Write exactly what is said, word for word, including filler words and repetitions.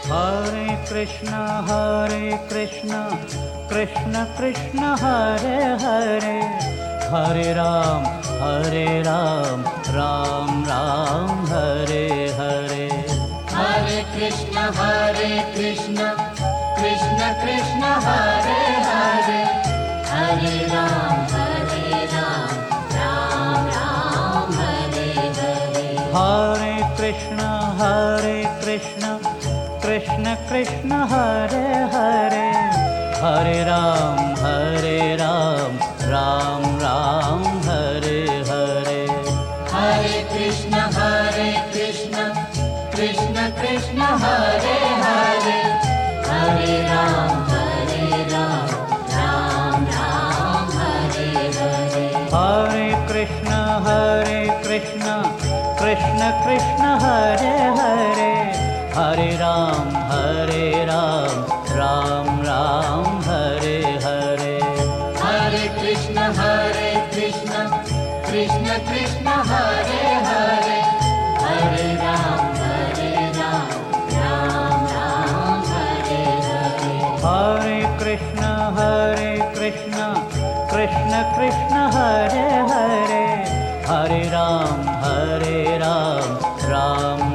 Hare Krishna, Hare Krishna, Krishna Krishna, Hare Hare, Hare Ram, Hare Ram, Ram Ram, Hare Hare. Hare Krishna, Hare Krishna, Krishna Krishna, Hare Hare, Hare Ram, Hare Ram, Ram Ram, Hare Hare. Hare Krishna, Hare Krishna, Krishna Krishna, Hare Hare, Hare Ram, Hare Ram, Ram Ram, Hare Hare. Hare Krishna, Hare Krishna, Krishna Krishna, Hare Hare, Hare Ram, Hare Ram, Ram Ram, Hare Hare. Hare Krishna, Hare Krishna, Krishna Krishna, Hare Hare, Hare Ram, Hare Ram, Ram Ram, Hare Hare. Hare Krishna, Hare Krishna, Krishna Krishna, Hare Hare, Hare Ram, Hare Ram, Ram Ram, Hare Hare. Hare Krishna, Hare Krishna, Krishna Krishna, Hare Hare, Hare Ram, Hare Ram, Ram